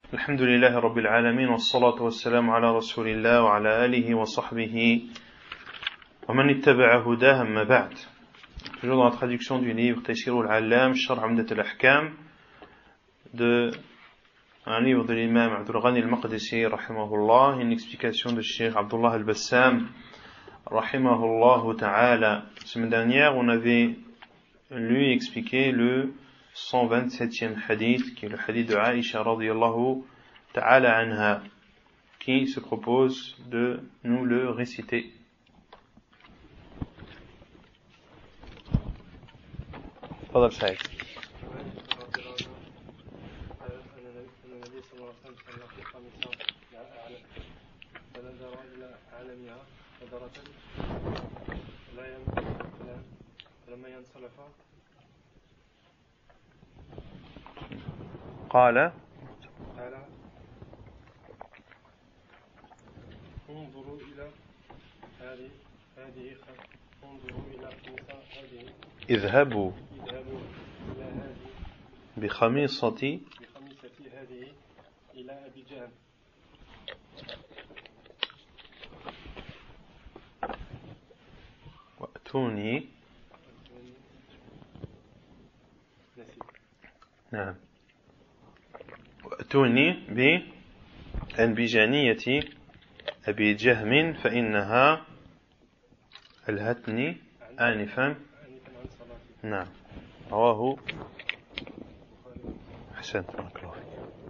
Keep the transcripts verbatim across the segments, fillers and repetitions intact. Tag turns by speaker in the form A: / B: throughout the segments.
A: الحمد لله رب العالمين والصلاة والسلام على رسول الله وعلى آله وصحبه ومن اتبع هداه أما بعد. Toujours dans la traduction du livre Taysir al-Allam, Sharh Umdat al-Ahkam, de un livre de l'imam Abdul Ghani al-Maqdisi, rahimahullah, une explication de Cheikh Abdullah al-Bassam, rahimahullah ta'ala. La semaine dernière, on avait lu et expliqué le cent vingt-septième hadith, qui est le hadith de Aïcha radiyallahu ta'ala anha, qui se propose de nous le réciter. تفضل سعيد. قال
B: انظروا إلى هذه هذه انظروا إلى خميصة هذه
A: اذهبوا
B: اذهبوا إلى هذه
A: بخميصتي
B: بخميصتي هذه إلى أبي جهل
A: وأتوني نعم وأتوني بأنبجانية أبي جهم فإنها ألهتني آنفا. نعم رواه أحسنت بارك الله فيك.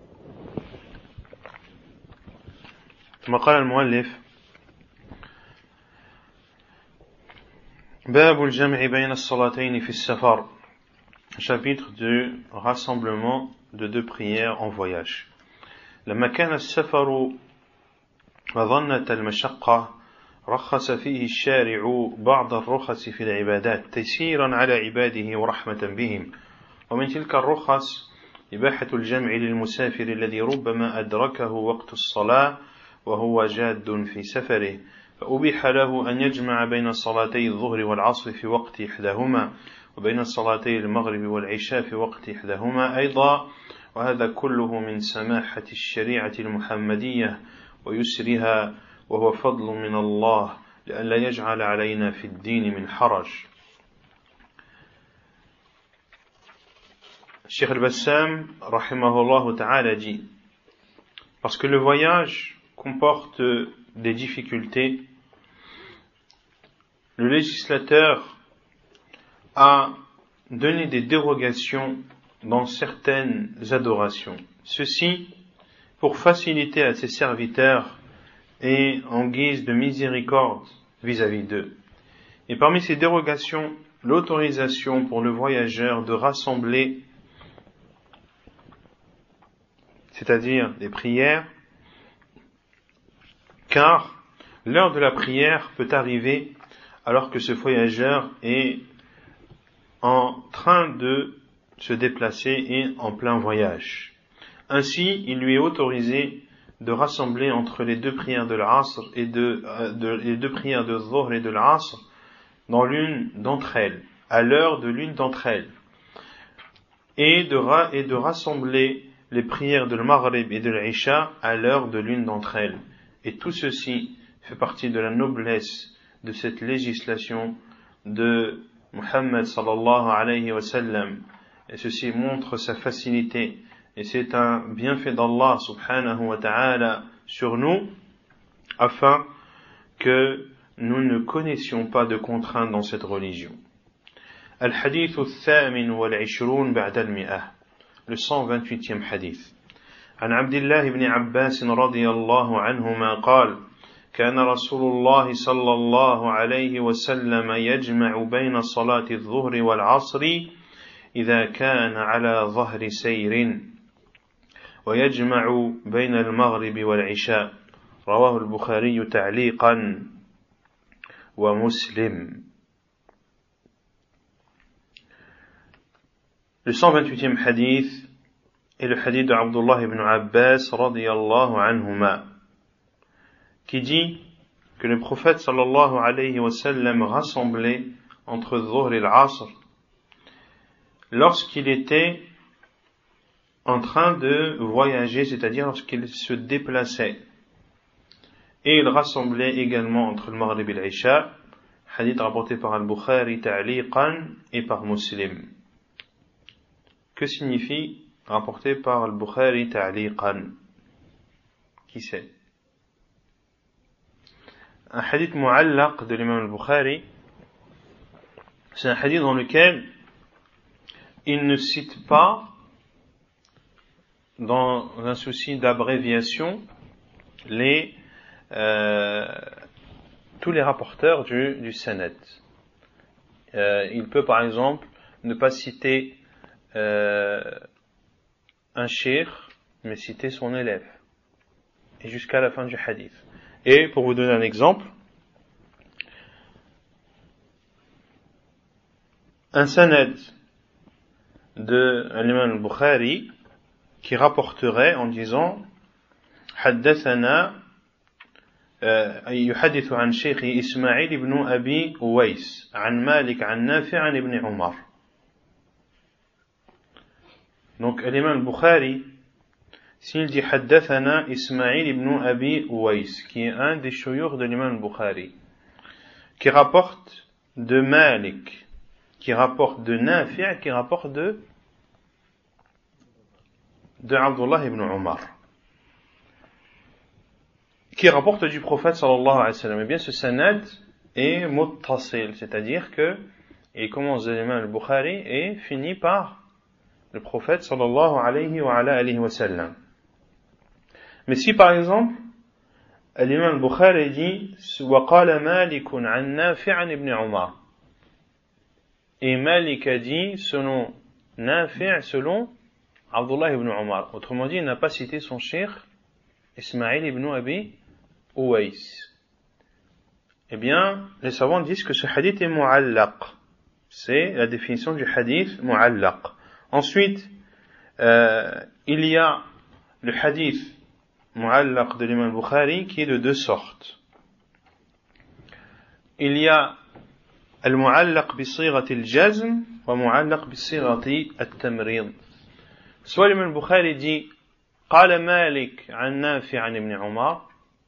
A: ثم قال المؤلف باب الجمع بين الصلاتين في السفر, chapitre du rassemblement de deux prières en voyage. لما كان السفر مظنة المشقة رخص فيه الشارع بعض الرخص في العبادات تيسيرا على عباده ورحمة بهم, ومن تلك الرخص إباحة الجمع للمسافر الذي ربما أدركه وقت الصلاة وهو جاد في سفره, فأبيح له أن يجمع بين صلاتي الظهر والعصر في وقت إحداهما وبين صلاتي المغرب والعشاء في وقت إحداهما أيضا, وهذا كله من سماحة الشريعة المحمدية ويسرها, وهو فضل من الله لأن لا يجعل علينا في الدين من حرج. Cheikh al-Bassam rahimahullah ta'ala dit, parce que le voyage comporte des difficultés, le législateur a donné des dérogations dans certaines adorations. Ceci pour faciliter à ses serviteurs et en guise de miséricorde vis-à-vis d'eux. Et parmi ces dérogations, l'autorisation pour le voyageur de rassembler, c'est-à-dire des prières, car l'heure de la prière peut arriver alors que ce voyageur est en train de se déplacer et en plein voyage. Ainsi, il lui est autorisé de rassembler entre les deux prières de l'Asr et de, de les deux prières de Dhuhr et de l'Asr dans l'une d'entre elles, à l'heure de l'une d'entre elles, et de, et de rassembler les prières de l'Maghrib et de l'Isha à l'heure de l'une d'entre elles. Et tout ceci fait partie de la noblesse de cette législation de Muhammad sallallahu alayhi wa sallam, et ceci montre sa facilité. Et c'est un bienfait d'Allah subhanahu wa ta'ala sur nous, afin que nous ne connaissions pas de contraintes dans cette religion. Al-Hadith al-Thamin wal-Ishrun ba'da al-Mi'ah, le cent vingt-huitième hadith. عن عبد الله بن عباس رضي الله عنهما قال كان رسول الله صلى الله عليه وسلم يجمع بين صلاة الظهر والعصر إذا كان على ظهر سير ويجمع بين المغرب والعشاء رواه البخاري تعليقا ومسلم. Le cent vingt-huitième hadith est le hadith de Abdullah ibn Abbas radiyallahu anhuma, qui dit que le prophète sallallahu alayhi wa sallam rassemblait entre Dhuhr et l'Asr lorsqu'il était en train de voyager, c'est-à-dire lorsqu'il se déplaçait. Et il rassemblait également entre le Maghrib et l'Isha, hadith rapporté par Al-Bukhari ta'liqan et par Muslim. Que signifie rapporté par Al-Bukhari ta'liqan? Qui sait? Un hadith mu'allaq de l'imam Al-Bukhari, c'est un hadith dans lequel il ne cite pas, dans un souci d'abréviation, les euh, tous les rapporteurs du, du sanad. Euh, il peut par exemple ne pas citer euh, un cheikh, mais citer son élève, et jusqu'à la fin du hadith. Et pour vous donner un exemple, un sanad de l'imam al-Bukhari qui rapporterait en disant حدثنا يحدث عن شيخ إسماعيل بن أبي أويس عن مالك عن نافع عن ابن عمر. Donc l'imam al-Bukhari, s'il dit حدثنا إسماعيل بن أبي أويس, qui est un des shuyukh de l'imam al-Bukhari, qui rapporte de Malik, qui rapporte de Nafi', qui rapporte de de Abdullah ibn Umar, qui rapporte du prophète sallallahu alayhi wa sallam. Eh bien, ce sanad est muttasil, c'est-à-dire que il commence de l'imam al-Bukhari et finit par le prophète sallallahu alayhi wa ala alihi wa sallam. Mais si par exemple l'imam al-Bukhari dit وقال مالك عن نافع عن ابن عمر, et Malik a dit selon Nafi' selon Abdullah ibn Umar, autrement dit il n'a pas cité son cheikh Ismaïl ibn Abi Uwais, eh bien les savants disent que ce hadith est mu'allaq. C'est la définition du hadith mu'allaq. Ensuite euh, il y a le hadith mu'allaq de l'imam Bukhari qui est de deux sortes. Il y a المعلق بصيغة الجزم ومعلق بصيغة التمريض. Soit l'imam Bukhari dit قال مالك عن نافع عن ابن عمر,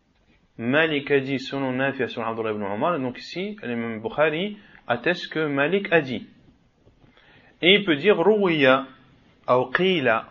A: Malik a dit selon Nafi' selon Abdullah ibn Umar, donc ici l'imam Bukhari atteste que Malik a dit. Et il peut dire روية أو قيل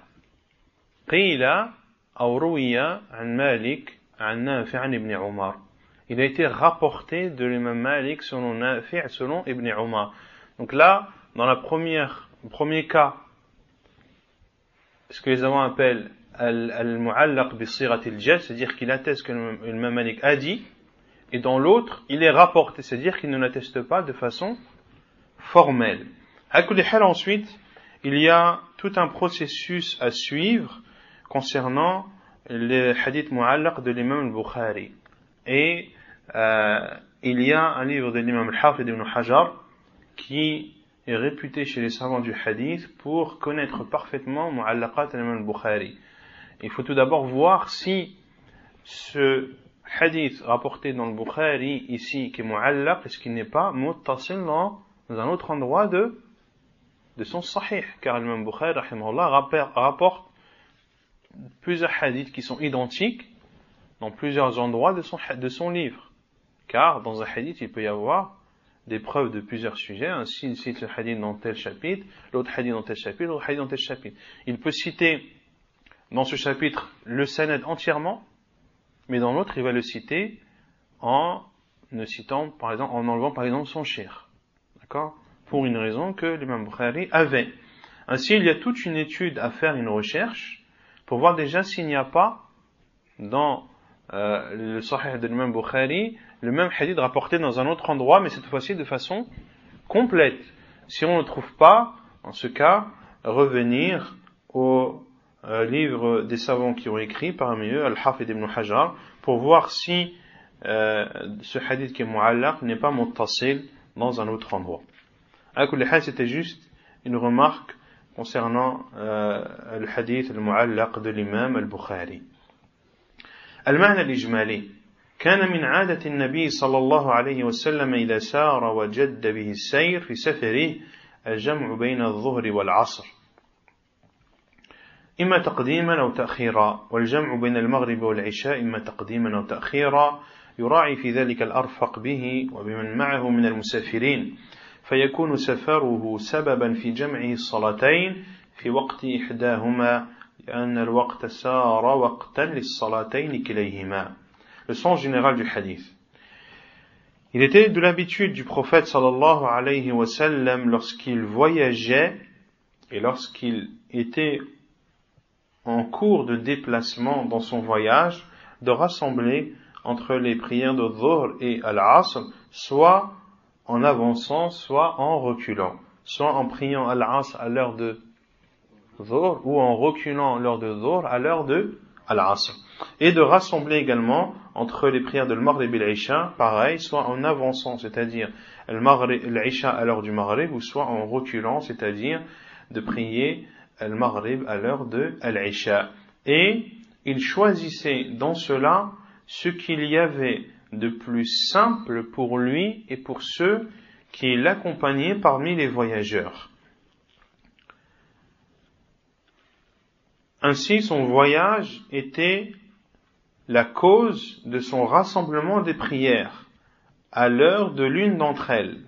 A: قيل أو روية عن مالك عن نافع عن ابن عمر. Il a été rapporté de l'imam Malik selon Nafi' selon Ibn Umar. Donc là, dans la première, le premier cas, ce que les savants appellent al-mu'allaq bi-sirat al-jazm, c'est-à-dire qu'il atteste que l'imam Malik a dit, et dans l'autre, il est rapporté, c'est-à-dire qu'il ne l'atteste pas de façon formelle. À kulli hal, ensuite, il y a tout un processus à suivre concernant les hadiths mu'allaq de l'imam al-Bukhari. Et euh, il y a un livre de l'imam al-Hafid ibn Hajar qui est réputé chez les savants du hadith pour connaître parfaitement mu'allaqat l'imam al-Bukhari. Il faut tout d'abord voir si ce hadith rapporté dans le Bukhari ici qui est mu'allaq, est-ce qu'il n'est pas muttasil dans, dans un autre endroit de, de son sahih, car l'imam Bukhari rahimahullah rapporte plusieurs hadiths qui sont identiques dans plusieurs endroits de son, de son livre. Car dans un hadith, il peut y avoir des preuves de plusieurs sujets. Ainsi, il cite le hadith dans tel chapitre, l'autre hadith dans tel chapitre, l'autre hadith dans tel chapitre. Il peut citer dans ce chapitre le sanad entièrement, mais dans l'autre, il va le citer en ne citant, par exemple, en enlevant par exemple son cheikh. D'accord? Pour une raison que l'imam Bukhari avait. Ainsi, il y a toute une étude à faire, une recherche, pour voir déjà s'il n'y a pas dans euh, le Sahih de l'imam Bukhari le même hadith rapporté dans un autre endroit, mais cette fois-ci de façon complète. Si on ne le trouve pas, en ce cas, revenir au euh, livre des savants qui ont écrit, parmi eux Al-Hafid ibn Hajar, pour voir si euh, ce hadith qui est mu'allaq n'est pas muttasil dans un autre endroit. À kulli hal, c'était juste une remarque concernant euh, le hadith al-mu'allaq de l'imam al-Bukhari. Al-ma'na al-ijmali. كان من عادة النبي صلى الله عليه وسلم إذا سار وجد به السير في سفره الجمع بين الظهر والعصر. إما تقديما أو تأخيرا والجمع بين المغرب والعشاء إما تقديما أو تأخيرا يراعي في ذلك الأرفق به وبمن معه من المسافرين فيكون سفره سببا في جمع الصلاتين في وقت إحداهما لأن الوقت سار وقتا للصلاتين كليهما. Le sens général du hadith. Il était de l'habitude du prophète sallallahu alayhi wa sallam lorsqu'il voyageait et lorsqu'il était en cours de déplacement dans son voyage de rassembler entre les prières de Dhuhr et Al-Asr soit en avançant soit en reculant, soit en priant Al-Asr à l'heure de Dhuhr ou en reculant l'heure de Dhuhr à l'heure de Al-Asr, et de rassembler également entre les prières de Maghrib et l'Isha, pareil, soit en avançant, c'est-à-dire l'Isha à l'heure du Maghrib, ou soit en reculant, c'est-à-dire de prier le Maghrib à l'heure de l'Isha. Et il choisissait dans cela ce qu'il y avait de plus simple pour lui et pour ceux qui l'accompagnaient parmi les voyageurs. Ainsi, son voyage était la cause de son rassemblement des prières à l'heure de l'une d'entre elles.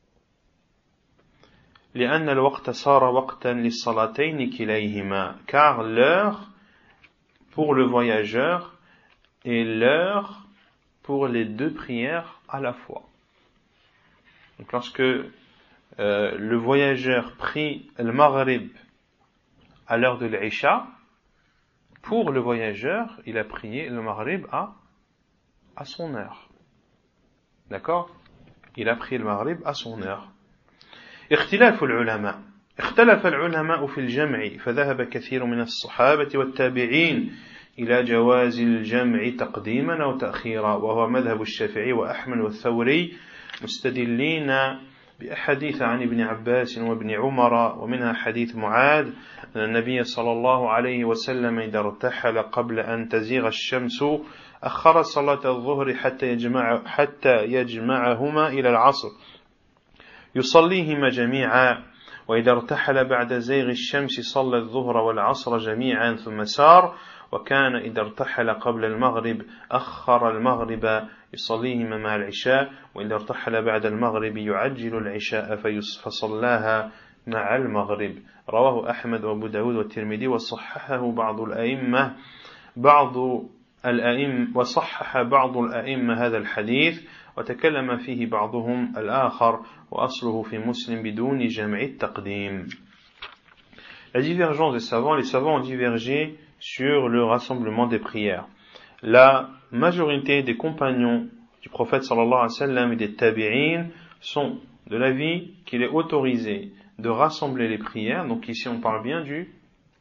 A: لأن الوقت صار وقتا للصلاتين كليهما, car l'heure pour le voyageur est l'heure pour les deux prières à la fois. Donc lorsque euh, le voyageur prie le Maghrib à l'heure de l'Isha, pour le voyageur, il a prié le Maghrib à, à son heure. D'accord? Il a prié le Maghrib à son heure. اختلاف العلماء اختلف العلماء في الجمع فذهب كثير من الصحابة والتابعين إلى جواز الجمع تقديما أو تأخيرا وهو مذهب الشافعي وأحمد والثوري مستدلين بأحاديث عن ابن عباس وابن عمر ومنها حديث معاذ أن النبي صلى الله عليه وسلم إذا ارتحل قبل أن تزيغ الشمس أخر صلاة الظهر حتى يجمع حتى يجمعهما إلى العصر يصليهما جميعا وإذا ارتحل بعد زيغ الشمس صلى الظهر والعصر جميعا ثم سار وكان إذا ارتحل قبل المغرب أخر المغرب يصليهما مع العشاء وإذا ارتحل بعد المغرب يعجل العشاء فصلاها مع المغرب. رواه أحمد وأبو داود والترمذي وصححه بعض الأئمة بعض الأئمة وصحح بعض الأئمة هذا الحديث وتكلم فيه بعضهم الآخر وأصله في مسلم بدون جمع التقديم. La divergence des savants, les savants ont divergé sur le rassemblement des prières. La majorité des compagnons du prophète sallallahu alayhi wa sallam et des tabi'in sont de l'avis qu'il est autorisé de rassembler les prières. Donc ici on parle bien du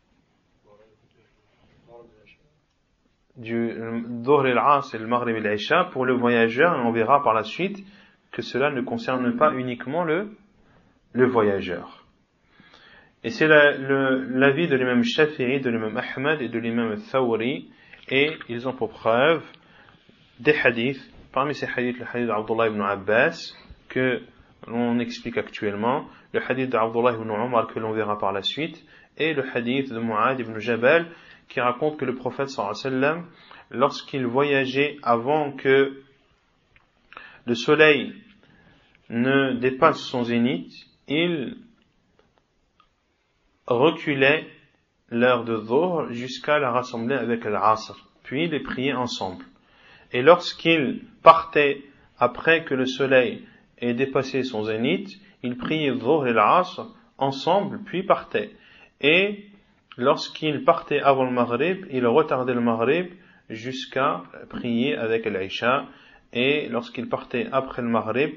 A: du Dhuhr al-Asr et le Maghrib et l'Isha pour le voyageur, et on verra par la suite que cela ne concerne pas uniquement le, le voyageur. Et c'est la, le, l'avis de l'imam Shafi'i, de l'imam Ahmad et de l'imam Thawri, et ils ont pour preuve des hadiths, parmi ces hadiths, le hadith d'Abdullah ibn Abbas, que l'on explique actuellement, le hadith d'Abdullah ibn Umar que l'on verra par la suite, et le hadith de Mu'adh ibn Jabal, qui raconte que le prophète sallallahu alayhi wa sallam, lorsqu'il voyageait avant que le soleil ne dépasse son zénith, il reculait l'heure de Dhuhr jusqu'à la rassembler avec l'Asr, puis les prier ensemble. Et lorsqu'il partait après que le soleil ait dépassé son zénith, il priait Dhuhr et l'Asr ensemble, puis partait. Et lorsqu'il partait avant le Maghrib, il retardait le Maghrib jusqu'à prier avec l'Isha. Et lorsqu'il partait après le Maghrib,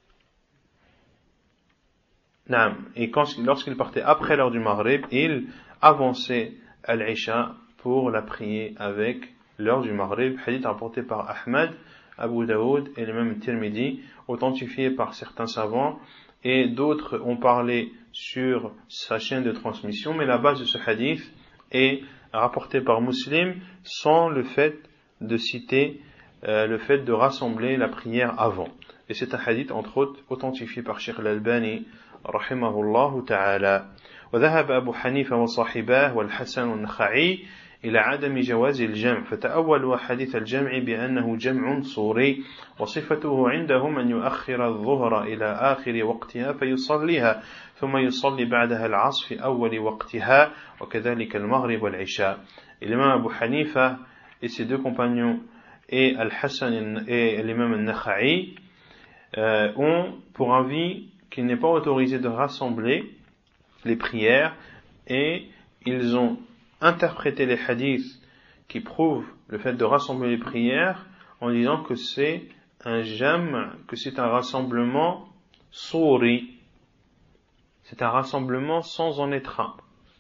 A: et quand, lorsqu'il partait après l'heure du Maghrib, il avançait à l'Isha pour la prier avec l'heure du Maghrib. Hadith rapporté par Ahmad, Abu Daoud et le même Tirmidhi, authentifié par certains savants, et d'autres ont parlé sur sa chaîne de transmission, mais la base de ce hadith est rapportée par Muslim sans le fait de citer euh, le fait de rassembler la prière avant. Et c'est un hadith entre autres authentifié par Cheikh Al-Albani rahimahullah ta'ala. وذهب أبو حنيفة وصاحباه والحسن والنخعي إلى عدم جواز الجمع فتأولوا حديث الجمع بأنه جمع صوري وصفته عندهم أن يؤخر الظهر إلى آخر وقتها فيصليها ثم يصلي بعدها العصر في أول وقتها وكذلك المغرب والعشاء. Et l'imam Abu Hanifa et ses deux compagnons et Al-Hassan et l'imam Al-Nakha'i euh, ont pour avis qu'il n'est pas autorisé de rassembler les prières et ils ont interprété les hadiths qui prouvent le fait de rassembler les prières en disant que c'est un jam', que c'est un rassemblement souri, c'est un rassemblement sans en être un.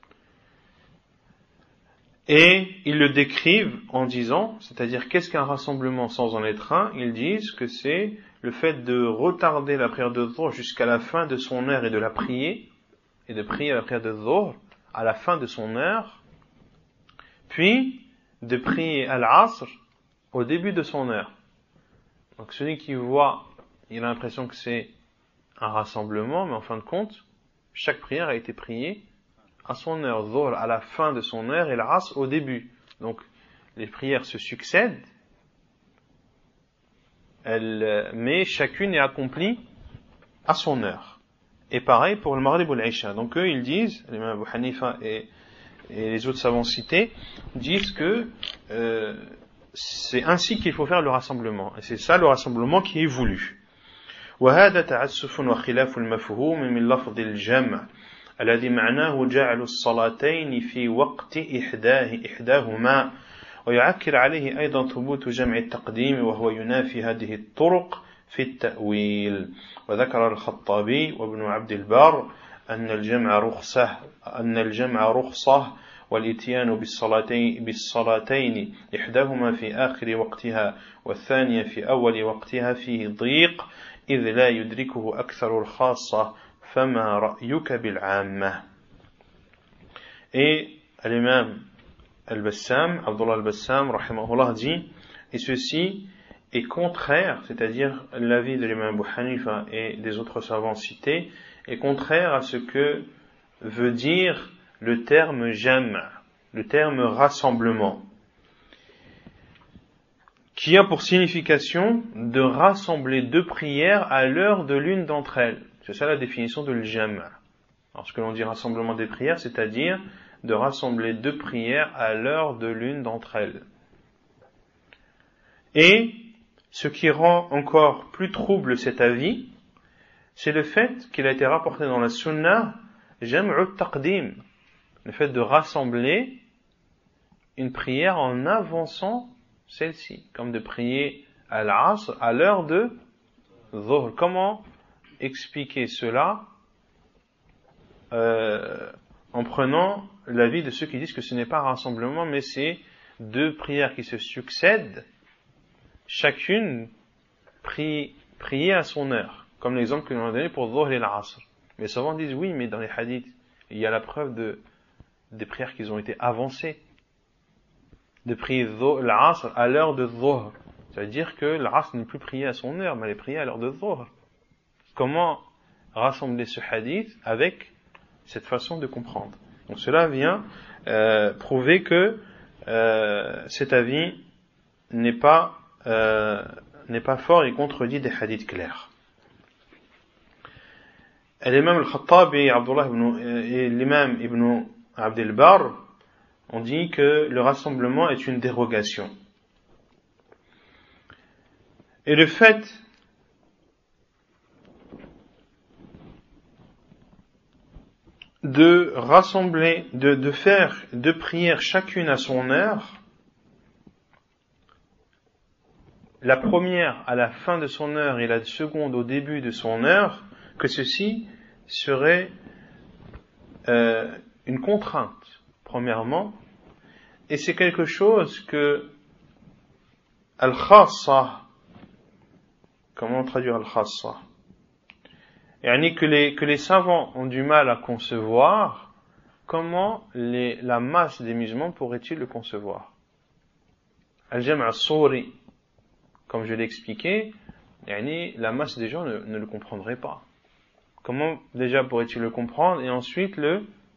A: Et ils le décrivent en disant, c'est-à-dire qu'est-ce qu'un rassemblement sans en être un? Ils disent que c'est le fait de retarder la prière de Dhuhr jusqu'à la fin de son heure et de la prier, et de prier la prière de Dhuhr à la fin de son heure, puis de prier Al-Asr au début de son heure. Donc celui qui voit, il a l'impression que c'est un rassemblement, mais en fin de compte, chaque prière a été priée à son heure, Dhuhr à la fin de son heure et l'Asr au début. Donc les prières se succèdent, elles, mais chacune est accomplie à son heure. Et pareil pour le Maghrib ou l'Isha. Donc eux, ils disent, l'imam Abu Hanifa et, et les autres savants cités, disent que euh, c'est ainsi qu'il faut faire le rassemblement. Et c'est ça le rassemblement qui est voulu. وهذا تعسف وخلاف المفهوم من لفظ الجمع الذي معناه جعل الصلاتين في وقت إحداه إحداهما ويعكر عليه أيضا ثبوت جمع التقديم وهو ينافي هذه الطرق في التأويل. وذكر الخطابي وابن عبد البر أن الجمع رخصة أن الجمع رخصة والإتيان بالصلاتين بالصلاتين إحداهما في آخر وقتها والثانية في أول وقتها فيه ضيق إذ لا يدركه أكثر الخاصة فما رأيك بالعامة. Et l'imam Al-Bassam, Abdullah Al-Bassam, rahimahullah, dit, et ceci est contraire, c'est-à-dire l'avis de l'imam Abu Hanifa et des autres savants cités, est contraire à ce que veut dire le terme jam', le terme rassemblement, qui a pour signification de rassembler deux prières à l'heure de l'une d'entre elles. C'est ça la définition de l'jam'. Alors ce que l'on dit rassemblement des prières, c'est-à-dire de rassembler deux prières à l'heure de l'une d'entre elles. Et ce qui rend encore plus trouble cet avis, c'est le fait qu'il a été rapporté dans la Sunna jam'u taqdim, le fait de rassembler une prière en avançant celle-ci, comme de prier à l'Asr à l'heure de Dhuhr. Comment expliquer cela euh, en prenant l'avis de ceux qui disent que ce n'est pas un rassemblement, mais c'est deux prières qui se succèdent, chacune prie, priée à son heure, comme l'exemple que nous avons donné pour Dhuhr et l'Asr. Mais les savants disent oui, mais dans les hadiths, il y a la preuve de, des prières qui ont été avancées, de prier l'Asr à l'heure de Dhuhr. Ça veut dire que l'Asr n'est plus prié à son heure, mais elle est priée à l'heure de Dhuhr. Comment rassembler ce hadith avec cette façon de comprendre? Donc cela vient euh, prouver que euh, cet avis n'est pas euh, n'est pas fort et contredit des hadiths clairs. Et l'imam al-Khattabi Abdullah ibn, et l'imam Ibn Abd al-Barr ont dit que le rassemblement est une dérogation. Et le fait de rassembler, de, de faire deux prières chacune à son heure, la première à la fin de son heure et la seconde au début de son heure, que ceci serait euh, une contrainte, premièrement, et c'est quelque chose que al-khassa, comment traduire al-khassa? Yani que les, que les savants ont du mal à concevoir, comment les, la masse des musulmans pourrait-ils le concevoir? Al-jam' al-souri, comme je l'ai expliqué, yani la masse des gens ne, ne le comprendraient pas. Comment déjà pourrait-il le comprendre et ensuite le,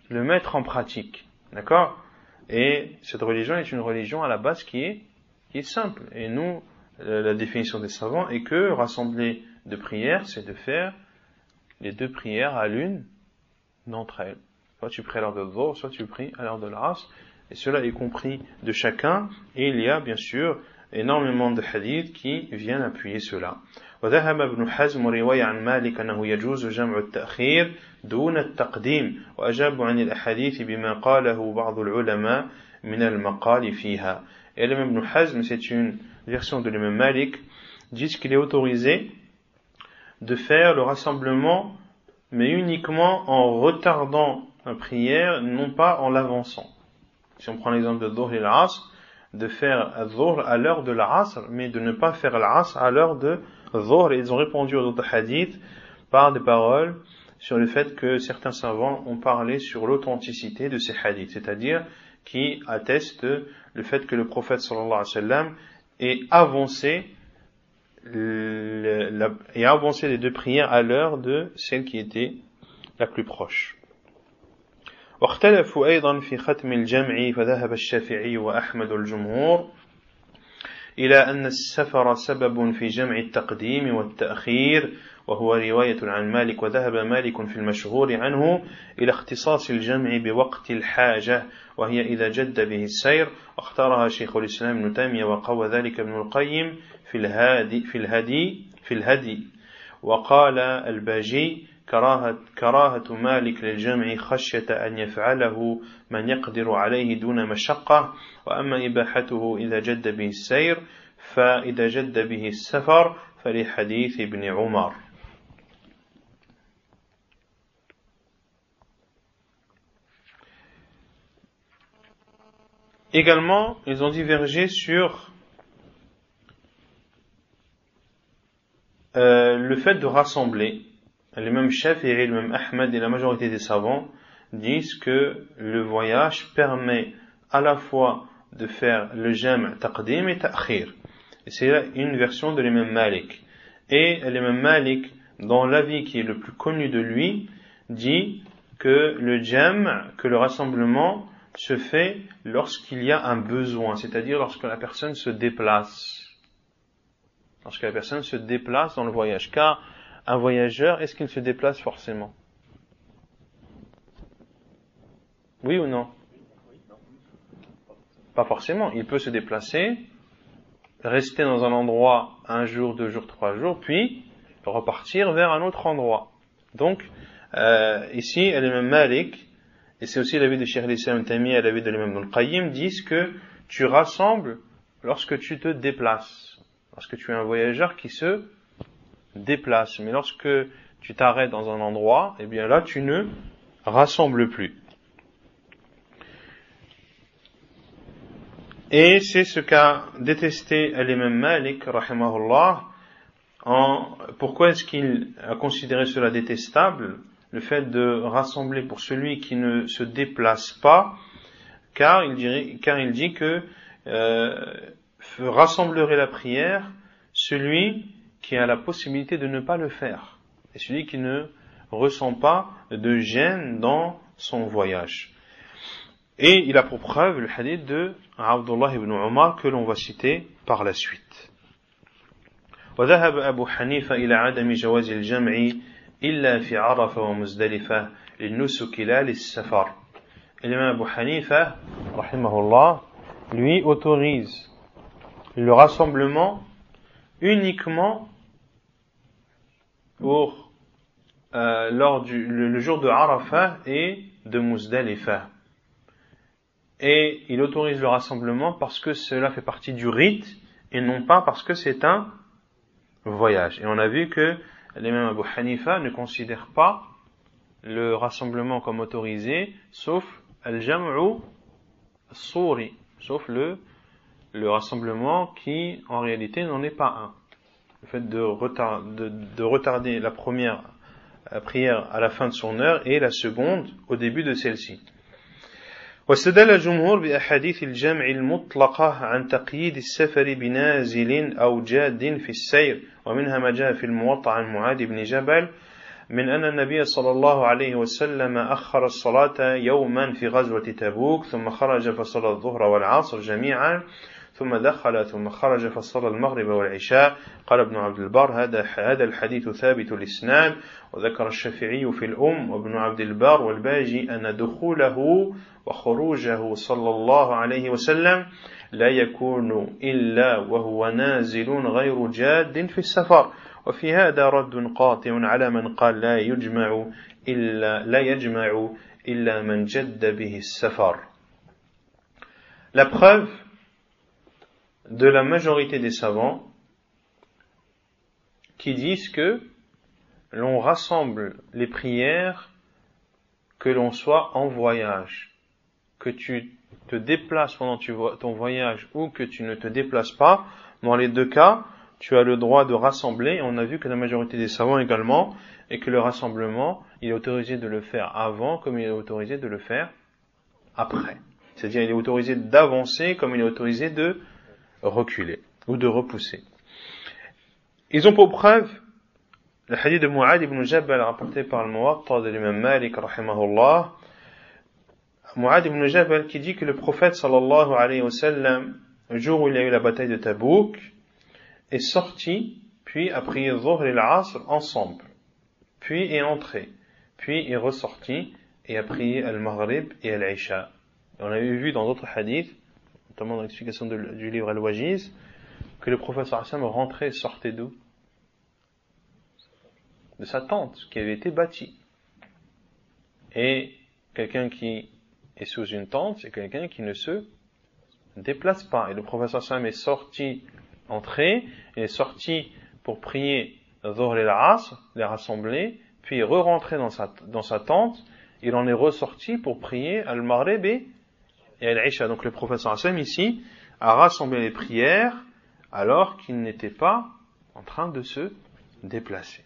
A: le mettre en pratique. D'accord? Et cette religion est une religion à la base qui est, qui est simple. Et nous, la définition des savants est que rassembler de prières, c'est de faire les deux prières à l'une d'entre elles. Soit tu pries à l'heure de Dhuhr, soit tu pries à l'heure de l'Asr. Et cela est compris de chacun. Et il y a bien sûr énormément de hadiths qui viennent appuyer cela. وذهب ابن حزم رواية عن مالك أنه يجوز جمع التأخير دون التقديم وأجاب عن الأحاديث بما قاله بعض العلماء من المقال فيها. Et l'imam Ibn Hazm, c'est une version de l'imam Malik, dit qu'il est autorisé de faire le rassemblement, mais uniquement en retardant la prière, non pas en l'avançant. Si on prend l'exemple de Dhuhr et l'Asr, de faire Dhuhr à l'heure de l'Asr, mais de ne pas faire l'Asr à l'heure de Dhuhr. Et ils ont répondu aux autres hadiths par des paroles sur le fait que certains savants ont parlé sur l'authenticité de ces hadiths, c'est-à-dire qui attestent le fait que le prophète sallallahu alayhi wa sallam ait avancé, le, la, ait avancé les deux prières à l'heure de celle qui était la plus proche. واختلفوا أيضا في ختم الجمع فذهب الشافعي وأحمد الجمهور إلى أن السفر سبب في جمع التقديم والتأخير وهو رواية عن مالك وذهب مالك في المشهور عنه إلى اختصاص الجمع بوقت الحاجة وهي إذا جد به السير واختارها شيخ الإسلام ابن تيمية وقوى ذلك ابن القيم في الهادي في الهدي في الهدي وقال الباجي كراهة, كراهة مالك للجمع خشية أن يفعله من يقدر عليه دون مشقة وأما إباحته إذا جد به السير فإذا جد به السفر فلحديث ابن عمر. Également, ils ont divergé sur euh, le fait de rassembler. Les mêmes Shafi'i, les mêmes Ahmed et la majorité des savants disent que le voyage permet à la fois de faire le jam' taqdim et ta'khir. Et c'est une version de l'imam Malik. Et l'imam Malik, dans l'avis qui est le plus connu de lui, dit que le jam', que le rassemblement se fait lorsqu'il y a un besoin, c'est-à-dire lorsque la personne se déplace. Lorsque la personne se déplace dans le voyage. Car un voyageur, est-ce qu'il se déplace forcément? Oui ou non? Pas forcément. Il peut se déplacer, rester dans un endroit un jour, deux jours, trois jours, puis repartir vers un autre endroit. Donc, euh, ici, l'imam Malik, et c'est aussi l'avis de Cheikh al-Islam Ibn Taymiyyah et l'avis de l'imam Ibn al-Qayyim, disent que tu rassembles lorsque tu te déplaces. Lorsque tu es un voyageur qui se déplace. Mais lorsque tu t'arrêtes dans un endroit, eh bien là, tu ne rassembles plus. Et c'est ce qu'a détesté l'imam Malik, rahimahullah. En, pourquoi est-ce qu'il a considéré cela détestable, le fait de rassembler pour celui qui ne se déplace pas, car il dit, car il dit que euh, rassemblerait la prière celui qui a la possibilité de ne pas le faire, et celui qui ne ressent pas de gêne dans son voyage. Et il a pour preuve le hadith de Abdullah ibn Umar que l'on va citer par la suite. وذهب أبو حنيفة إلى عدم جواز الجمع إلا في عرفة ومزدلفة للنسك لا للسفر. Et l'imam Abu Hanifa, rahimahullah, lui autorise le rassemblement uniquement pour euh, lors du le, le jour de Arafah et de Muzdalifa. Et il autorise le rassemblement parce que cela fait partie du rite et non pas parce que c'est un voyage. Et on a vu que l'imam Abu Hanifa ne considère pas le rassemblement comme autorisé, sauf al-jam'u as-suri, sauf le, le rassemblement qui, en réalité, n'en est pas un. Le fait de, retard, de, de retarder la première prière à la fin de son heure et la seconde au début de celle-ci. واستدل الجمهور بأحاديث الجمع المطلقة عن تقييد السفر بنازل أو جاد في السير ومنها ما جاء في الموطأ عن معاذ بن جبل من أن النبي صلى الله عليه وسلم أخر الصلاة يوما في غزوة تبوك ثم خرج فصلى الظهر والعصر جميعا ثم دخل ثم خرج فصلى المغرب والعشاء. قال ابن عبد البر هذا هذا الحديث ثابت الإسناد. وذكر الشافعي في الأم وابن عبد البر والباجي أن دخوله وخروجه صلى الله عليه وسلم لا يكون إلا وهو نازل غير جاد في السفر. وفي هذا رد قاطع على من قال لا يجمع إلا لا يجمع إلا من جد به السفر. La preuve de la majorité des savants qui disent que l'on rassemble les prières que l'on soit en voyage, que tu te déplaces pendant ton voyage ou que tu ne te déplaces pas, dans les deux cas, tu as le droit de rassembler. On a vu que la majorité des savants également, et que le rassemblement, il est autorisé de le faire avant comme il est autorisé de le faire après. C'est-à-dire, il est autorisé d'avancer comme il est autorisé de reculer ou de repousser. Ils ont pour preuve le hadith de Mu'ad ibn Jabal rapporté par le Muwatta de l'imam Malik rahimahullah. Mu'ad ibn Jabal qui dit que le prophète sallallahu alayhi wa sallam, le jour où il y a eu la bataille de Tabouk, est sorti, puis a prié Dhuhr et l'Asr ensemble, puis est entré, puis est ressorti et a prié Al-Maghrib et Al-Isha. On avait vu dans d'autres hadiths, notamment dans l'explication de, du livre Al-Wajiz, que le prophète sallallahu alayhi wa sallam rentrait et sortait d'où? De sa tente qui avait été bâtie. Et quelqu'un qui est sous une tente, c'est quelqu'un qui ne se déplace pas. Et le prophète sallallahu alayhi wa sallam est sorti, entré, il est sorti pour prier Dhuhr et l'Asr, les rassembler, puis il re-rentrait dans sa, dans sa tente, il en est ressorti pour prier Al-Maghrib et et Al-Isha. Donc le prophète sallallahu alayhi wa sallam ici a rassemblé les prières alors qu'il n'était pas en train de se déplacer.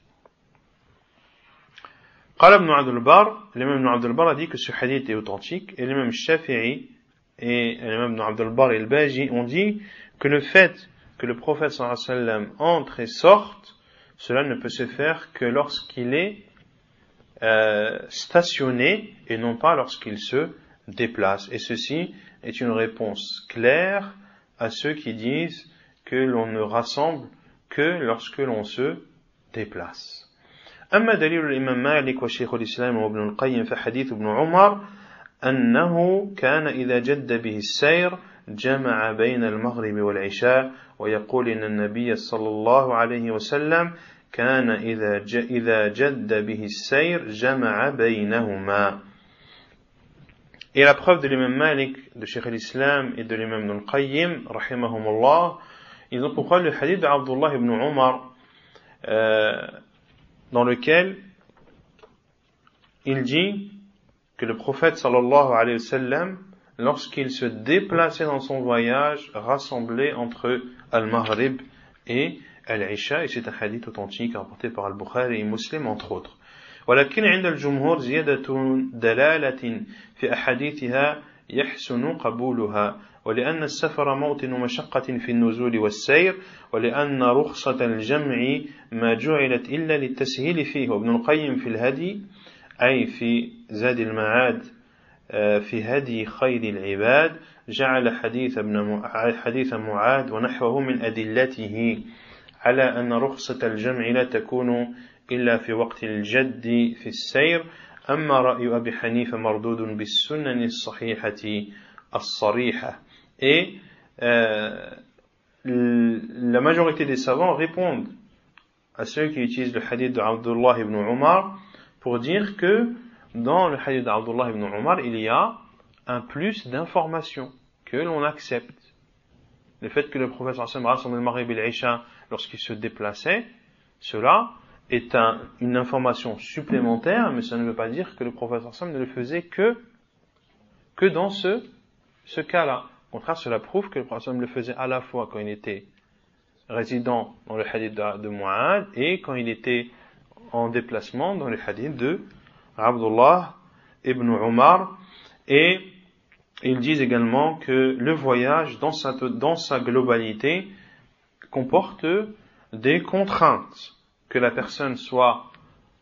A: قال ابن عبد البر, l'imam Ibn Abd al-Barr a dit que ce hadith est authentique, et l'imam Shafi'i et l'imam Ibn Abd al-Barr et al-Baji ont dit que le fait que le prophète sallallahu alayhi wa sallam entre et sorte, cela ne peut se faire que lorsqu'il est euh, stationné et non pas lorsqu'il se déplace. Et ceci est une réponse claire à ceux qui disent que l'on ne rassemble que lorsque l'on se déplace. أما دليل الإمام مالك وشيخ الإسلام وابن القيم فحديث ابن عمر أنه كان إذا جد به السير جمع بين المغرب والعشاء ويقول إن النبي صلى الله عليه وسلم كان إذا إذا جد به السير جمع بينهما. Et la preuve de l'imam Malik, de Cheikh al-Islam et de l'imam Ibn al-Qayyim, rahimahumullah, ils ont pourquoi le hadith d'Abdullah ibn Umar, euh, dans lequel il dit que le prophète sallallahu alayhi wa sallam, lorsqu'il se déplaçait dans son voyage, rassemblait entre Al-Maghrib et Al-Isha, et c'est un hadith authentique rapporté par Al-Bukhari et Muslim entre autres. ولكن عند الجمهور زيادة دلالة في أحاديثها يحسن قبولها ولأن السفر موطن مشقة في النزول والسير ولأن رخصة الجمع ما جعلت إلا للتسهيل فيه. وابن القيم في الهدي أي في زاد المعاد في هدي خير العباد جعل حديث ابن حديث معاذ ونحوه من أدلته على أن رخصة الجمع لا تكون إلا في وقت الجد في السير. أما رأي أبي حنيفة مردود بالسنن الصحيحة الصريحة. Et euh, la majorité des savants répondent à ceux qui utilisent le hadith de Abdullah ibn Umar pour dire que dans le hadith d'Abdullah ibn Umar il y a un plus d'informations que l'on accepte. Le fait que le prophète sallallahu alayhi wa sallam rassemble le Maghrib et l'Isha lorsqu'il se déplaçait, cela est un, une information supplémentaire, mais ça ne veut pas dire que le prophète sallallahu alayhi wa sallam ne le faisait que, que dans ce, ce cas-là. Au contraire, cela prouve que le prophète sallallahu alayhi wa sallam le faisait à la fois quand il était résident dans le hadith de, de Mu'ad et quand il était en déplacement dans le hadith de Abdullah ibn Umar. Et ils disent également que le voyage dans sa, dans sa globalité comporte des contraintes. Que la personne soit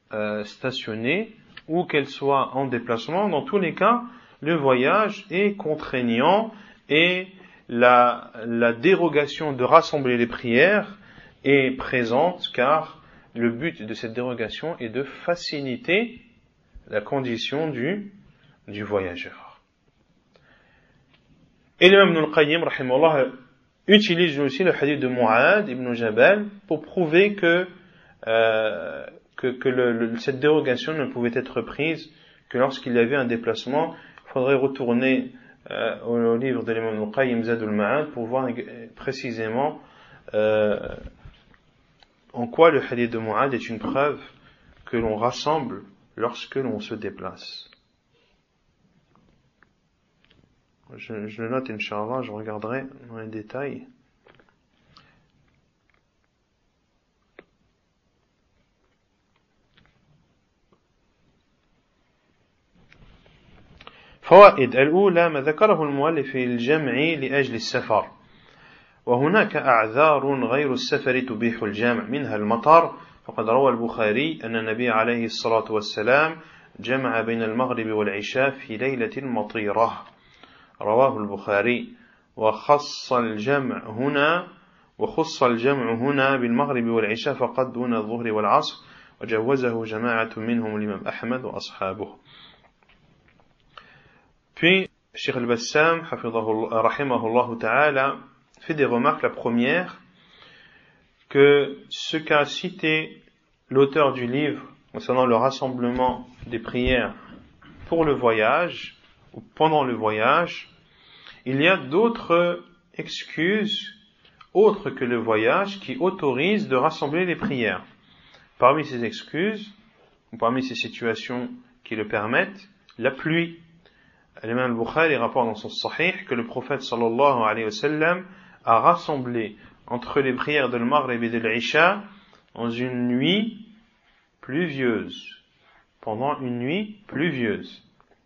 A: euh, stationnée ou qu'elle soit en déplacement, dans tous les cas, le voyage est contraignant et la, la dérogation de rassembler les prières est présente car le but de cette dérogation est de faciliter la condition du, du voyageur. Et l'imam Ibn al-Qayyim, rahimahullah, utilise aussi le hadith de Mu'ad ibn Jabal pour prouver que, euh, que, que le, le, cette dérogation ne pouvait être prise que lorsqu'il y avait un déplacement. Il faudrait retourner euh, au, au livre de l'imam Ibn al-Qayyim, Zad al-Ma'ad, pour voir précisément euh, en quoi le hadith de Mu'ad est une preuve que l'on rassemble lorsque l'on se déplace. Je, je le note, Inch'Allah, je regarderai dans les détails. فوائد الأولى ما ذكره المؤلف في الجمع لأجل السفر، وهناك أعذار غير السفر تبيح الجمع، منها المطر، فقد روى البخاري أن النبي عليه الصلاة والسلام جمع بين المغرب والعشاء في ليلة مطيرة، رواه البخاري، وخص الجمع هنا وخص الجمع هنا بالمغرب والعشاء فقط دون الظهر والعصر، وجوزه جماعة منهم الإمام أحمد وأصحابه. Puis, Cheikh al-Bassam, rahimahullah ta'ala, fait des remarques. La première, que ce qu'a cité l'auteur du livre concernant le rassemblement des prières pour le voyage, ou pendant le voyage, il y a d'autres excuses autres que le voyage qui autorisent de rassembler les prières. Parmi ces excuses, ou parmi ces situations qui le permettent, la pluie. L'imam al-Bukhari rapporte dans son Sahih que le prophète sallallahu alayhi wa sallam a rassemblé entre les prières de l'Maghrib et de l'Isha dans une nuit pluvieuse, pendant une nuit pluvieuse.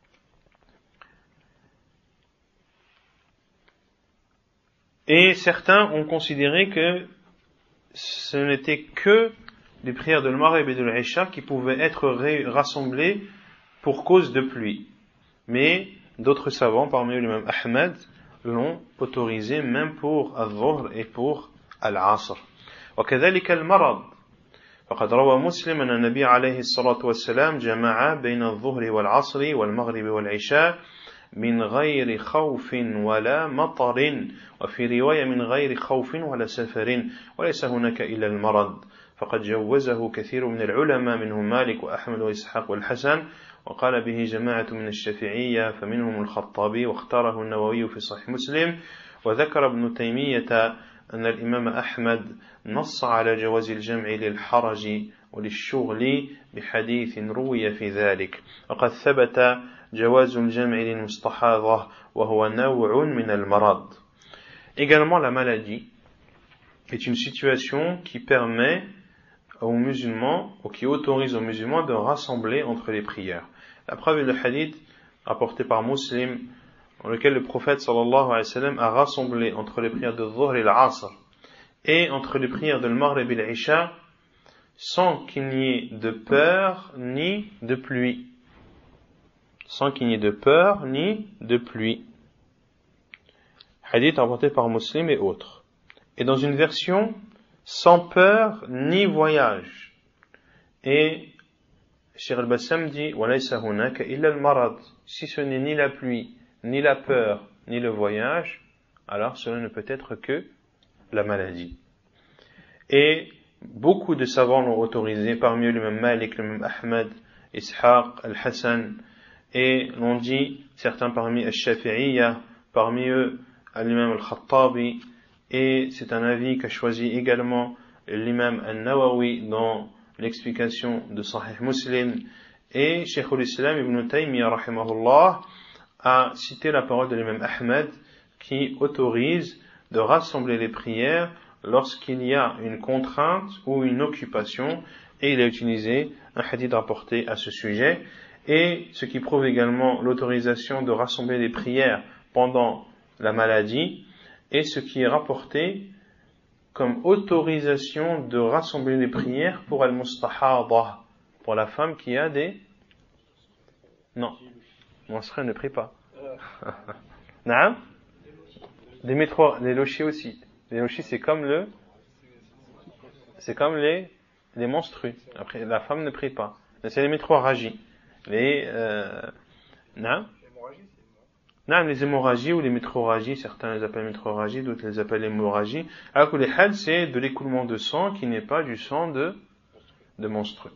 A: Et certains ont considéré que ce n'était que les prières de l'Maghrib et de l'Isha qui pouvaient être rassemblées pour cause de pluie. Mais d'autres savants, parmi eux l'imam Ahmad, l'ont autorisé même pour al-Dhuhr et pour al-Asr. وكذلك المرض فقد روى مسلم أن النبي عليه الصلاة والسلام جمع بين الظهر والعصر والمغرب والعشاء من غير خوف ولا مطر، وفي رواية من غير خوف ولا سفر، وليس هناك إلا المرض، فقد جوزه كثير من العلماء منهم مالك وأحمد وإسحاق والحسن، وقال به جماعة من الشافعية فمنهم الخطابي، واختاره النووي في صحيح مسلم. وذكر ابن تيمية أن الإمام أحمد نص على جواز الجمع للحرج وللشغل بحديث روي في ذلك، وقد ثبت جواز الجمع للمستحاضة وهو نوع من المرض. Également, la maladie est une situation qui permet aux musulmans, ou qui autorise aux musulmans de rassembler entre les prières. La preuve est le hadith rapporté par Muslim, dans lequel le prophète sallallahu alayhi wa sallam a rassemblé entre les prières de Dhuhr et l'Asr et entre les prières de Maghrib et l'Isha sans qu'il n'y ait de peur ni de pluie. Sans qu'il n'y ait de peur ni de pluie. Hadith rapporté par Muslim et autres. Et dans une version, sans peur ni voyage. Et Cheikh al-Bassam dit وَلَيْسَ هُنَاكَ إِلَّا الْمَرَض. Si ce n'est ni la pluie, ni la peur, ni le voyage, alors cela ne peut être que la maladie. Et beaucoup de savants l'ont autorisé, parmi eux l'imam Malik, l'imam Ahmad, Ishaq, Al-Hassan, et l'ont dit certains parmi Al-Shafi'iyya, parmi eux l'imam Al-Khattabi, et c'est un avis qu'a choisi également l'imam Al-Nawawi dans l'explication de Sahih Muslim, et Cheikh al-Islam Ibn Taymiyyah rahimahullah a cité la parole de l'imam Ahmad qui autorise de rassembler les prières lorsqu'il y a une contrainte ou une occupation, et il a utilisé un hadith rapporté à ce sujet, et ce qui prouve également l'autorisation de rassembler les prières pendant la maladie, et ce qui est rapporté comme autorisation de rassembler les prières pour al-mustahada, pour la femme qui a des... Non, menstrues ne prie pas. Non. Des métro, les lochis aussi. Les lochis, c'est comme le... C'est comme les, les menstrues. Après, la femme ne prie pas. C'est les métroragies. Les... Euh, non. Non, les hémorragies ou les métroragies, certains les appellent métroragies, d'autres les appellent hémorragies. Alors que les hal, c'est de l'écoulement de sang qui n'est pas du sang de, de menstrues.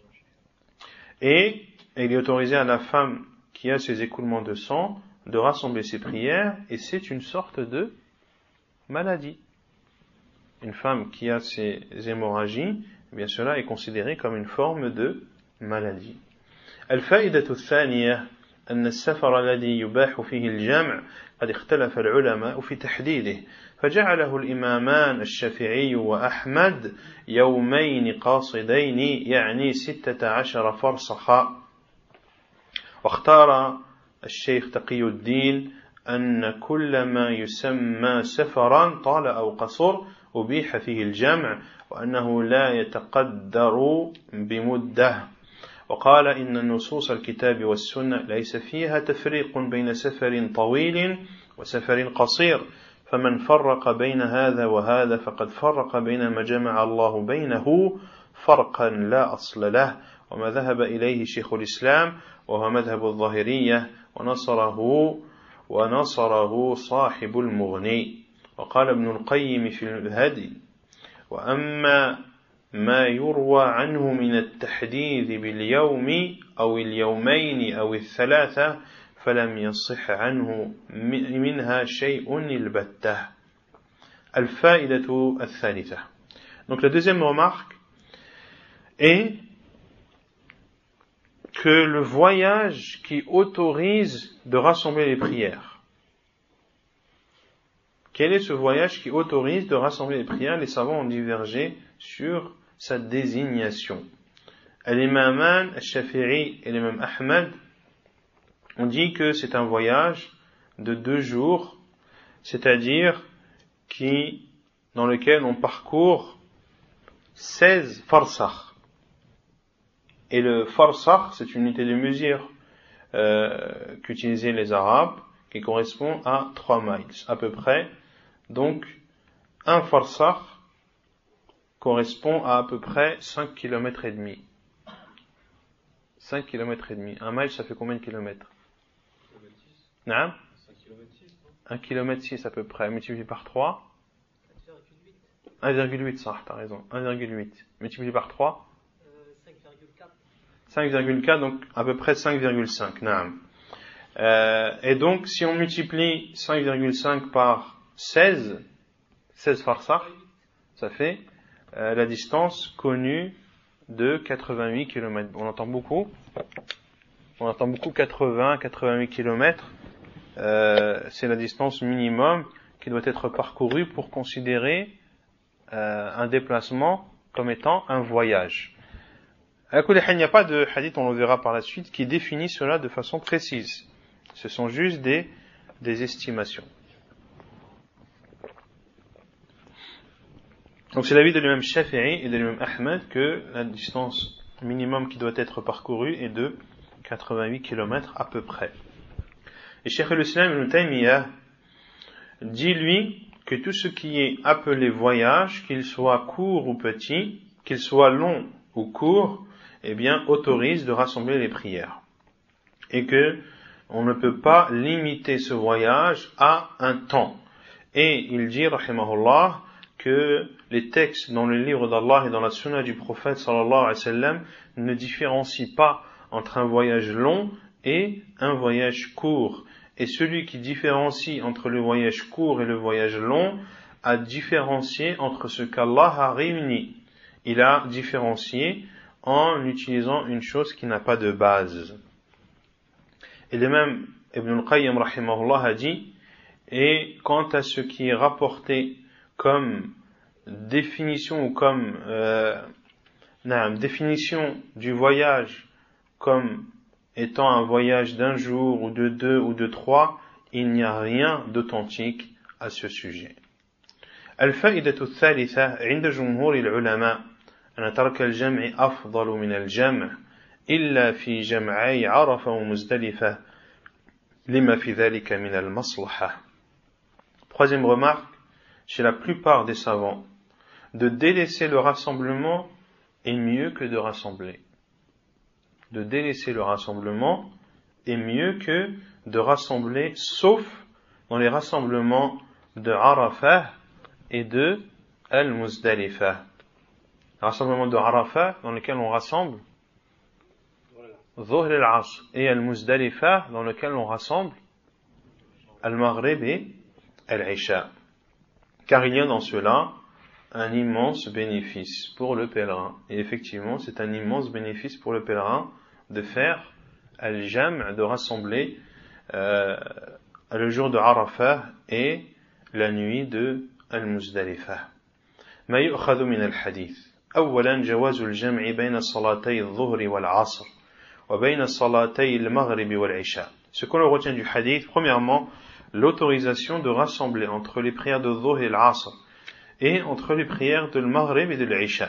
A: Et il est autorisé à la femme qui a ces écoulements de sang de rassembler ses prières, et c'est une sorte de maladie. Une femme qui a ces hémorragies, eh bien cela est considéré comme une forme de maladie. الفائدة الثانية أن السفر الذي يباح فيه الجمع قد اختلف العلماء في تحديده فجعله الإمامان الشافعي وأحمد يومين قاصدين يعني ستة عشر فرسخا واختار الشيخ تقي الدين أن كل ما يسمى سفرا طال أو قصر أبيح فيه الجمع وأنه لا يتقدر بمدة وقال إن نصوص الكتاب والسنة ليس فيها تفريق بين سفر طويل وسفر قصير فمن فرق بين هذا وهذا فقد فرق بين ما جمع الله بينه فرقا لا أصل له وما ذهب إليه شيخ الإسلام وهو مذهب الظاهرية ونصره ونصره صاحب المغني وقال ابن القيم في الهدي وأما ما يروى عنه من التحديد باليوم أو اليومين أو الثلاثة فلم يصح عنه منها شيء البتة. الفائدة الثالثة. Donc la deuxième remarque est que le voyage qui autorise de rassembler les prières. Quel est ce voyage qui autorise de rassembler les prières? Les savants ont divergé sur sa désignation. Al-Imaman, Al-Shafi'i et l'imam Ahmad ont dit que c'est un voyage de deux jours, c'est-à-dire qui, dans lequel on parcourt seize farsakh. Et le farsakh, c'est une unité de mesure euh, qu'utilisaient les Arabes, qui correspond à trois miles à peu près. Donc, un farsakh correspond à à peu près cinq kilomètres et demi. cinq kilomètres et demi. Un mile, ça fait combien de kilomètres? Non? un kilomètre six à peu près, multiplié par trois. un virgule huit, ça, t'as raison. un virgule huit. Multiplié par trois. cinq virgule quatre. cinq virgule quatre, donc à peu près cinq virgule cinq. Non. Euh, et donc, si on multiplie cinq virgule cinq par seize, seize farsakh, ça fait euh, la distance connue de quatre-vingt-huit kilomètres. On entend beaucoup. On entend beaucoup quatre-vingts, quatre-vingt-huit kilomètres. Euh, c'est la distance minimum qui doit être parcourue pour considérer euh, un déplacement comme étant un voyage. À il n'y a pas de hadith, on le verra par la suite, qui définit cela de façon précise. Ce sont juste des, des estimations. Donc c'est l'avis de l'imam Shafi'i et de l'imam Ahmed que la distance minimum qui doit être parcourue est de quatre-vingt-huit kilomètres à peu près. Et Cheikh al-Islam Ibn Taymiyyah dit lui que tout ce qui est appelé voyage, qu'il soit court ou petit, qu'il soit long ou court, eh bien autorise de rassembler les prières. Et que on ne peut pas limiter ce voyage à un temps. Et il dit, rahimahullah, que les textes dans le livre d'Allah et dans la sunna du prophète sallallahu alayhi wa sallam ne différencient pas entre un voyage long et un voyage court. Et celui qui différencie entre le voyage court et le voyage long a différencié entre ce qu'Allah a réuni. Il a différencié en utilisant une chose qui n'a pas de base. Et le même Ibn al-Qayyim rahimahullah a dit, et quant à ce qui est rapporté comme définition ou comme euh, non, définition du voyage comme étant un voyage d'un jour ou de deux ou de trois, il n'y a rien d'authentique à ce sujet. الفائدة الثالثة عند جمهور العلماء أن ترك الجمع أفضل من الجمع إلا في جمعي عرفة ومزدلفة لما في ذلك من المصلحة. Troisième remarque, chez la plupart des savants, de délaisser le rassemblement est mieux que de rassembler. De délaisser le rassemblement est mieux que de rassembler, sauf dans les rassemblements de Arafah et de Al-Muzdalifah. Le rassemblement de Arafah dans lequel on rassemble Dhuhr al-Asr et Al-Muzdalifah dans lequel on rassemble Al-Maghrib et Al-Isha. Car il y a dans cela un immense bénéfice pour le pèlerin. Et effectivement, c'est un immense bénéfice pour le pèlerin de faire Al-Jam', de rassembler euh, le jour de Arafah et la nuit de Al-Muzdalifah. ما يؤخذ من الحديث أولا جواز الجمع بين صلاتي الظهر والعصر وبين صلاتي المغرب والعشاء. Ce qu'on retient du hadith, premièrement, l'autorisation de rassembler entre les prières de Dhuhr et l'Asr et entre les prières de l'Maghrib et de l'Isha.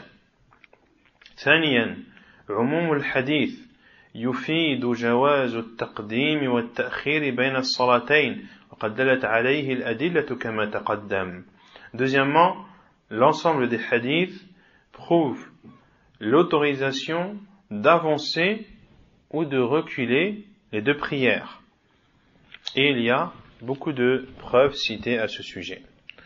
A: ثانيا عموم الحديث يفيد جواز التقديم والتأخير بين الصلاتين وقد دلت عليه الأدلة كما تقدم. Deuxièmement, l'ensemble des hadiths prouve l'autorisation d'avancer ou de reculer les deux prières. Et il y a beaucoup de preuves citées à ce sujet.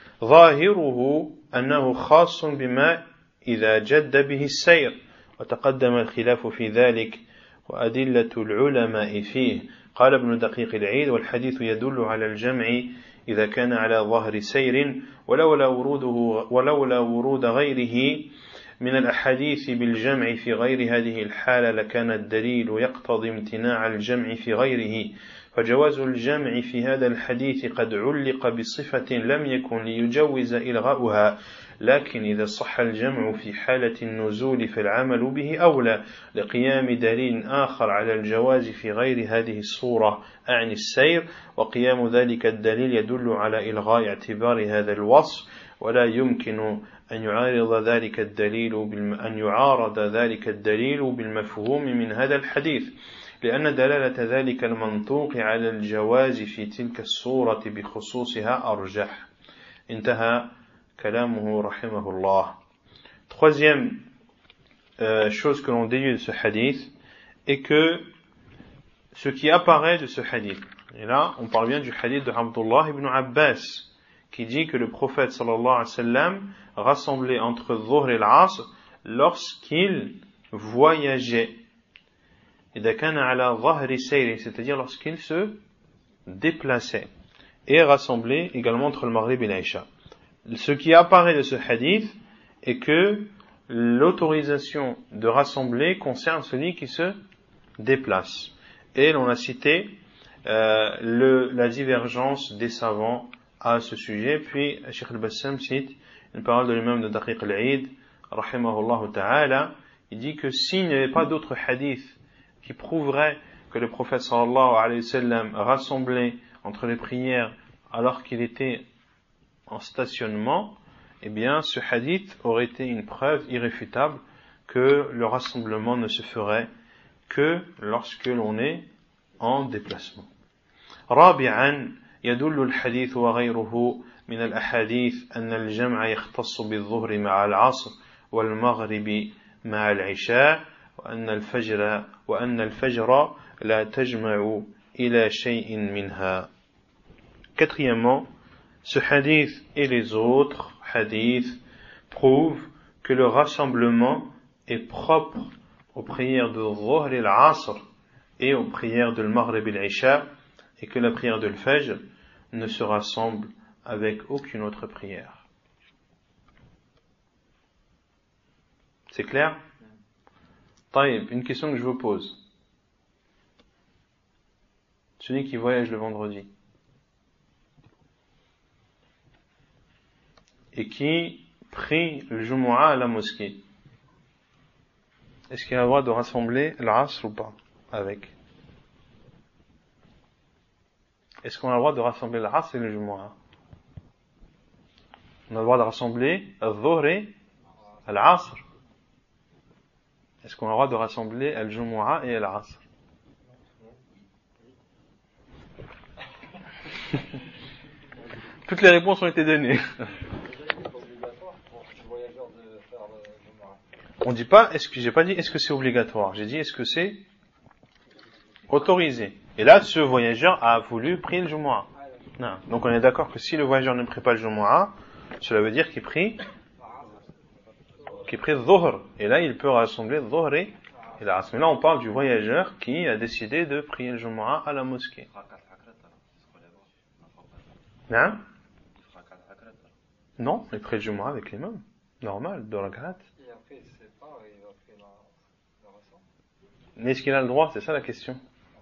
A: ظاهره أنه خاص بما إذا جد به السير وتقدم الخلاف في ذلك وأدلة العلماء فيه. قال ابن دقيق العيد والحديث يدل على الجمع إذا كان على ظهر سير ولولا وروده ولولا ورود غيره من الأحاديث بالجمع في غير هذه الحالة لكان الدليل يقتضي امتناع الجمع في غيره فجواز الجمع في هذا الحديث قد علق بصفة لم يكن ليجوز إلغاؤها لكن إذا صح الجمع في حالة النزول فالعمل به أولى لقيام دليل آخر على الجواز في غير هذه الصورة أعني السير وقيام ذلك الدليل يدل على إلغاء اعتبار هذا الوصف ولا يمكن أن يعارض ذلك الدليل أن يعارض ذلك الدليل بالمفهوم من هذا الحديث لأن دلالة ذلك المنطوق على الجواز في تلك الصورة بخصوصها أرجح. انتهى كلامه رحمه الله. Troisième euh, chose que l'on déduit de ce hadith est que ce qui apparaît de ce hadith, et là on parle bien du hadith de Abdullah ibn Abbas qui dit que le prophète sallallahu alayhi wa sallam rassemblait entre Dhuhr et l'Asr lorsqu'il voyageait. إذا كان على ظهر سير, c'est-à-dire lorsqu'il se déplaçait, et rassemblait également entre le Maghrib et l'Isha. Ce qui apparaît de ce hadith est que l'autorisation de rassembler concerne celui qui se déplace. Et l'on a cité euh, le, la divergence des savants à ce sujet. Puis Cheikh al-Bassam cite une parole de l'imam de Daqiq al-Eid, rahimahullah ta'ala. Il dit que s'il n'y avait pas d'autres hadiths qui prouverait que le prophète sallallahu alayhi wa sallam rassemblait entre les prières alors qu'il était en stationnement, eh bien ce hadith aurait été une preuve irréfutable que le rassemblement ne se ferait que lorsque l'on est en déplacement. رابعا يدل الحديث وغيره من الأحاديث أن الجمع يختص بالظهر مع العصر والمغرب مع العشاء وأن الفجر وأن الفجر لا تجمع إلى شيء منها. Quatrièmement, ce hadith et les autres hadiths prouvent que le rassemblement est propre aux prières de Dhuhr et l'Asr et aux prières de l'Maghrib et l'Isha et que la prière de l'Fajr ne se rassemble avec aucune autre prière. C'est clair? Taïb, une question que je vous pose. Celui qui voyage le vendredi et qui prie le Jumu'ah à la mosquée, est-ce qu'il a le droit de rassembler l'Asr ou pas avec? Est-ce qu'on a le droit de rassembler l'Asr et le Jumu'ah? On a le droit de rassembler al-Dhuhr et l'Asr. Est-ce qu'on a le droit de rassembler Al-Jumu'ah et Al-Asr? Toutes les réponses ont été données. On dit pas, est-ce que j'ai pas dit est-ce que c'est obligatoire, j'ai dit est-ce que c'est autorisé. Et là, ce voyageur a voulu prier le Jumu'ah. Non. Donc on est d'accord que si le voyageur ne prie pas le Jumu'ah, cela veut dire qu'il prie qu'il prie le Dhuhr. Et là, il peut rassembler le Dhuhr et l'Asr. Mais là, on parle du voyageur qui a décidé de prier le Jumu'ah à la mosquée. Non? Non, il prie le Jumu'ah avec l'imam. Normal, dans la gratte.
C: Et après, il se sépare et il va faire la rassemble.
A: Mais est-ce qu'il a le droit? C'est ça la question.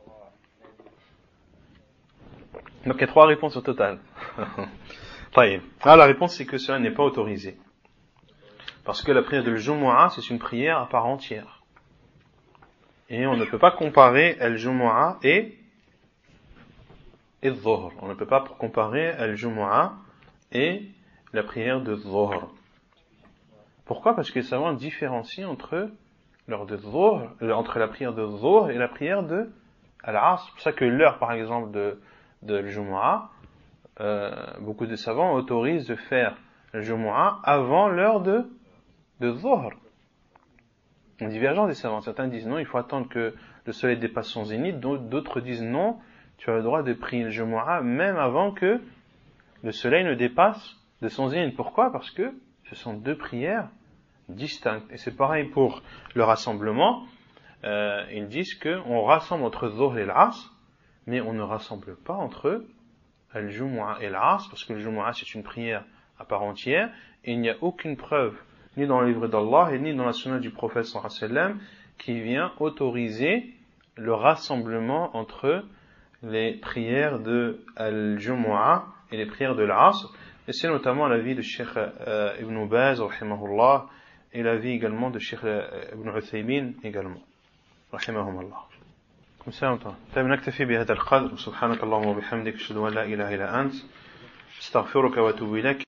A: Donc il y a trois réponses au total. Alors la réponse c'est que cela n'est pas autorisé. Parce que la prière de Jumu'ah c'est une prière à part entière. Et on ne peut pas comparer Al-Jumu'ah et et Dhuhr. On ne peut pas comparer Al-Jumu'ah et la prière de Dhuhr. Pourquoi? Parce que les savants différencient entre, l'heure de Dhuhr, entre la prière de Dhuhr et la prière de Al-Asr. C'est pour ça que l'heure par exemple de de Jumu'ah, euh, beaucoup de savants autorisent de faire le Jumu'ah avant l'heure de, de Dhuhr. Une divergence des savants. Certains disent non, il faut attendre que le soleil dépasse son zénith. D'autres disent non, tu as le droit de prier le Jumu'ah même avant que le soleil ne dépasse de son zénith. Pourquoi? Parce que ce sont deux prières distinctes. Et c'est pareil pour le rassemblement. Euh, ils disent qu'on rassemble entre Dhuhr et l'Asr, mais on ne rassemble pas entre Al-Jumu'ah et l'Asr, parce que le Jumu'ah c'est une prière à part entière, et il n'y a aucune preuve, ni dans le livre d'Allah, et ni dans la sunna du prophète sallallahu alayhi wa sallam, qui vient autoriser le rassemblement entre les prières de Al-Jumu'ah et les prières de l'Asr. Et c'est notamment l'avis de Cheikh euh, Ibn Baz, rahimahullah, et l'avis également de Cheikh euh, Ibn Uthaymin également, rahimahumullah. طيب نكتفي بهذا القدر. سبحانك اللهم وبحمدك أشهد أن لا إله إلا أنت أستغفرك وأتوب إليك.